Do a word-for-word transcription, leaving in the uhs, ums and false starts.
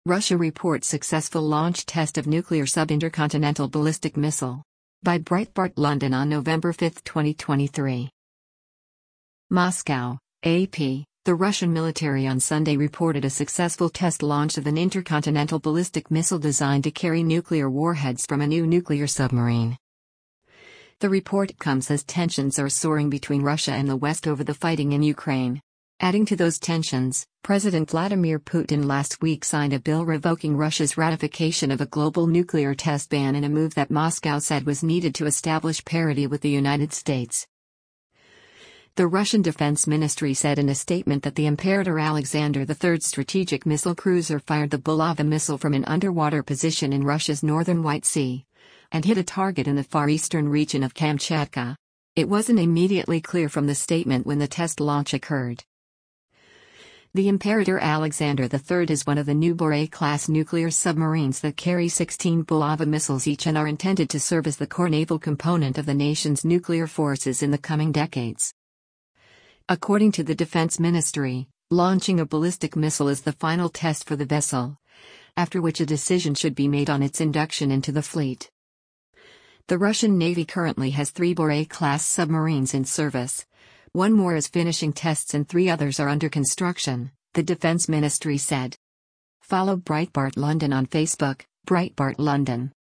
Russia reports successful launch test of nuclear sub-intercontinental ballistic missile. By Breitbart London on November fifth, twenty twenty-three. Moscow, A P. The Russian military on Sunday reported a successful test launch of an intercontinental ballistic missile designed to carry nuclear warheads from a new nuclear submarine. The report comes as tensions are soaring between Russia and the West over the fighting in Ukraine. Adding to those tensions, President Vladimir Putin last week signed a bill revoking Russia's ratification of a global nuclear test ban in a move that Moscow said was needed to establish parity with the United States. The Russian Defense Ministry said in a statement that the Imperator Alexander the third strategic missile cruiser fired the Bulava missile from an underwater position in Russia's northern White Sea and hit a target in the far eastern region of Kamchatka. It wasn't immediately clear from the statement when the test launch occurred. The Imperator Alexander the third is one of the new Borei-class nuclear submarines that carry sixteen Bulava missiles each and are intended to serve as the core naval component of the nation's nuclear forces in the coming decades. According to the Defense Ministry, launching a ballistic missile is the final test for the vessel, after which a decision should be made on its induction into the fleet. The Russian Navy currently has three Borei-class submarines in service. One more is finishing tests and three others are under construction, the Defense Ministry said. Follow Breitbart London on Facebook, Breitbart London.